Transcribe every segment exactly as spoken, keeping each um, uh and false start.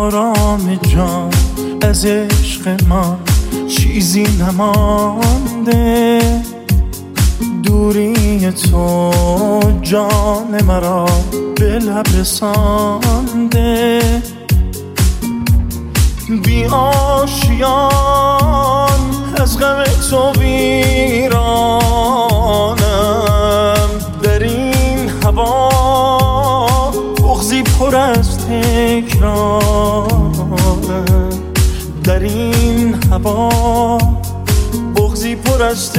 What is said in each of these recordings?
آرام جان از عشق ما چیزی نمانده، دوری تو جان مرا به لب رسانده. بی آشیان از غم تو ویرانم، در این هوا بغضی پر از تکرارم، در این هوا بغضی پر از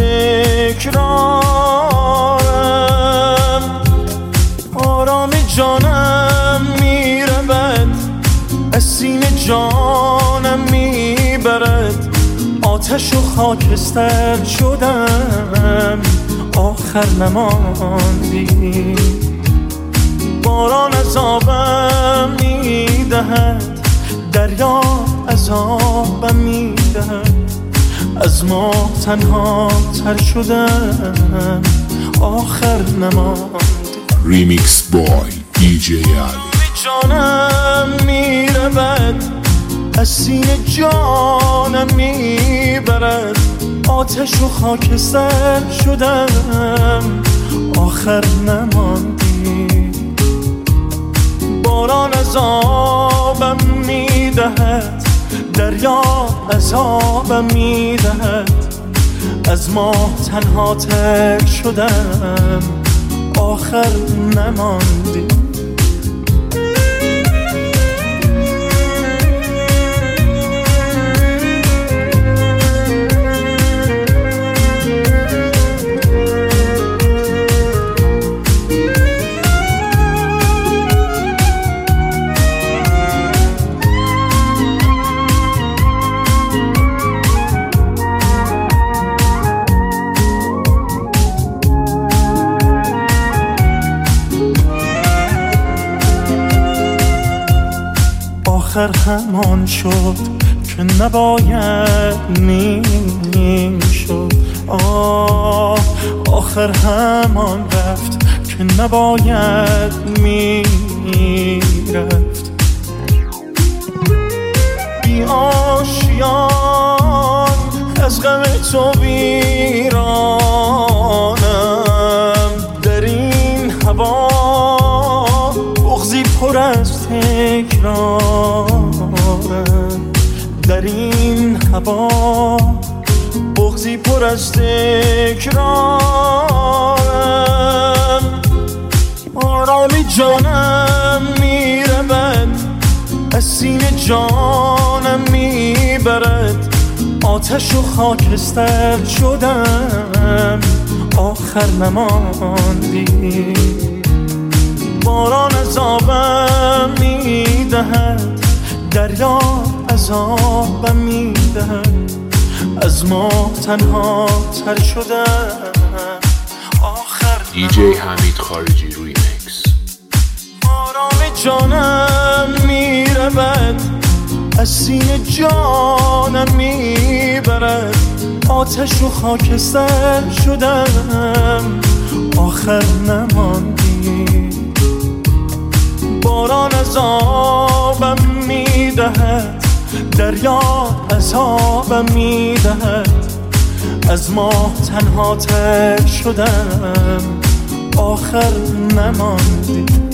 تکرارم. آرام جانم میرود از سینه جانم میبرد، آتش و خاکستر شدم آخر نماندی. باران عذابم میدهد، دریا عذابم میدهد، از ما تنها تر شدم آخر نماندی. ریمیکس بای دی جی علی. جانم میرود از سینه جانم میبرد، آتش و خاکستر شدم آخر نماندی. باران عذابم میدهد، دریا عذابم میدهد، از ما تنها تر شدم آخر نماندی. آخر همان شد که نباید میشد، آه آخر همان رفت که نباید میرفت. بی آشیان از غم تو ویرانم، در این هوا بغضی پر از تکرارم، در این هوا بغضی پر از تکرارم. آرام جانم میرود از سینه جانم میبرد، آتش و خاکستر شدم آخر نماندی. باران عذابم میدهد، دریا عذابم میدهد، از ما تنها تر شدم آخر دی جی حمید خارجی ریمیکس. آرام جانم میرود از سینه جانم میبرد، آتش و خاکستر شدم آخر نماندی. باران عذابم میدهد، دریا عذابم میدهد، از ما تنها تر شدم آخر نماندی.